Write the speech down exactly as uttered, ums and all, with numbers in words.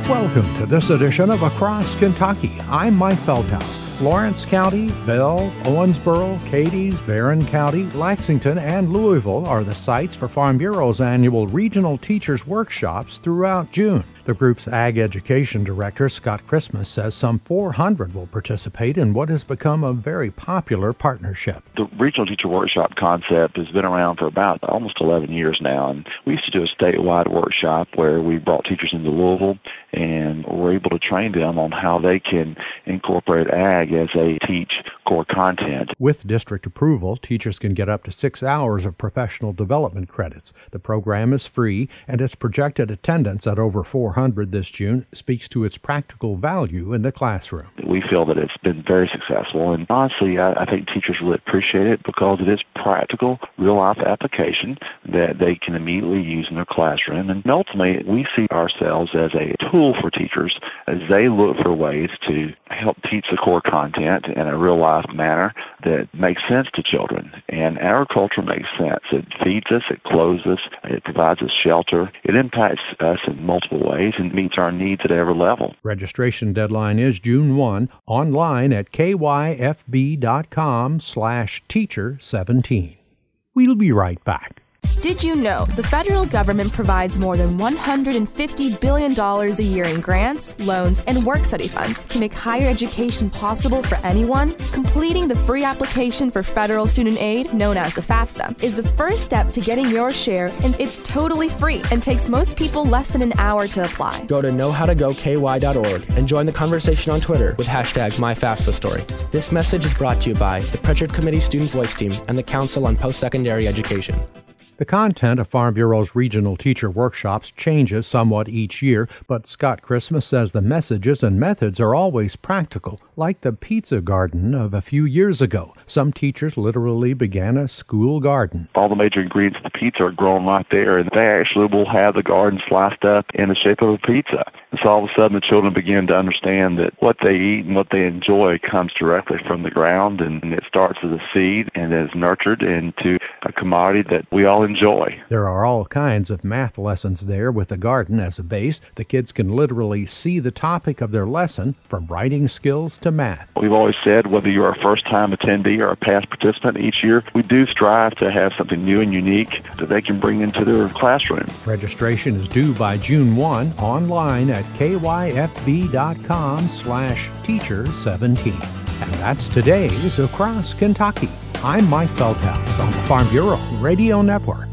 Welcome to this edition of Across Kentucky. I'm Mike Feldhaus. Lawrence County, Bell, Owensboro, Cadiz, Barron County, Lexington, and Louisville are the sites for Farm Bureau's annual Regional Teachers Workshops throughout June. The group's Ag Education Director, Scott Christmas, says some four hundred will participate in what has become a very popular partnership. The Regional Teacher Workshop concept has been around for about almost eleven years now, and we used to do a statewide workshop where we brought teachers into Louisville and were able to train them on how they can incorporate ag as they teach core content. With district approval, teachers can get up to six hours of professional development credits. The program is free, and its projected attendance at over four hundred this June speaks to its practical value in the classroom. We feel that it's been very successful, and honestly, I, I think teachers really appreciate it because it is practical, real-life application that they can immediately use in their classroom. And ultimately, we see ourselves as a tool for teachers as they look for ways to help teach the core content in a real-life manner that makes sense to children. And agriculture makes sense. It feeds us, it clothes us, it provides us shelter. It impacts us in multiple ways and meets our needs at every level. Registration deadline is June first, online at kyfb.com slash teacher 17. We'll be right back. Did you know the federal government provides more than one hundred fifty billion dollars a year in grants, loans, and work-study funds to make higher education possible for anyone? Completing the free application for federal student aid, known as the FAFSA, is the first step to getting your share, and it's totally free and takes most people less than an hour to apply. Go to know how to go k y dot org and join the conversation on Twitter with hashtag MyFAFSAStory. This message is brought to you by the Pritchard Committee Student Voice Team and the Council on Post-Secondary Education. The content of Farm Bureau's regional teacher workshops changes somewhat each year, but Scott Christmas says the messages and methods are always practical, like the pizza garden of a few years ago. Some teachers literally began a school garden. All the major ingredients of the pizza are grown right there, and they actually will have the garden sliced up in the shape of a pizza. And so all of a sudden the children begin to understand that what they eat and what they enjoy comes directly from the ground, and it starts as a seed and is nurtured into a commodity that we all enjoy. There are all kinds of math lessons there with the garden as a base. The kids can literally see the topic of their lesson, from writing skills to math. We've always said whether you're a first-time attendee or a past participant each year, we do strive to have something new and unique that they can bring into their classroom. Registration is due by June first, online at kyfb.com slash teacher 17. And that's today's Across Kentucky. I'm Mike Feldhaus on the Farm Bureau Radio Network.